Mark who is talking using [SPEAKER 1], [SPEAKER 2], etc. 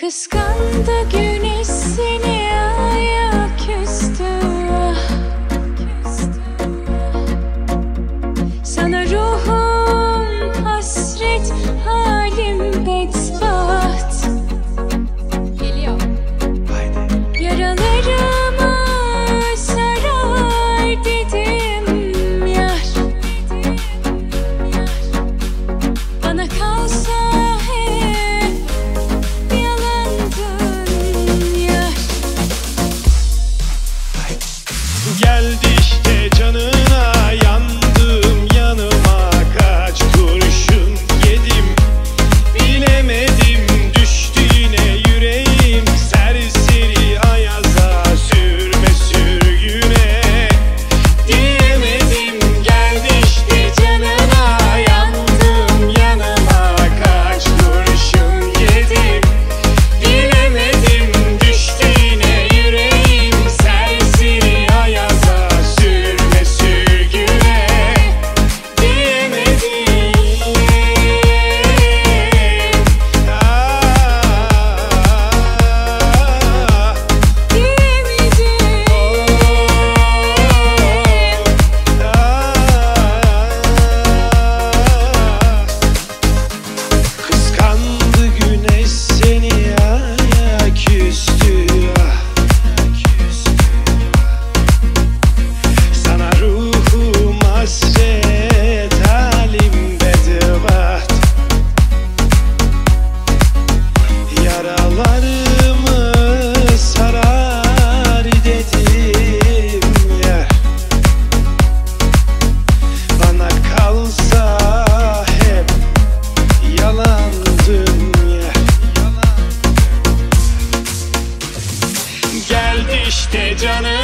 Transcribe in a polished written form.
[SPEAKER 1] Kıskandı güneş seni ayaküstü. Sana ruhum hasret, halim bedbaht. Geliyor. Yaralarımı sarar dedim yar. Bana kalsa
[SPEAKER 2] geldi işte canına, yandım yanıma kaç kurşun yedim. Bilemedim düştü yine yüreğim, serseri ayaza sürme sürgüne. Diyemedim geldi işte canına, yandım yanıma kaç kurşun yedim. Bilemedim düştü yine yüreğim, serseri ayaza sürme sürgüne. Diyemedim kıskandı güneş seni ayaküstü. Sana ruhum hasret, halim bedbaht. Yaralarımı sarar dedim ya. Bana kalsa hep yalandım ya. Geldi işte canım.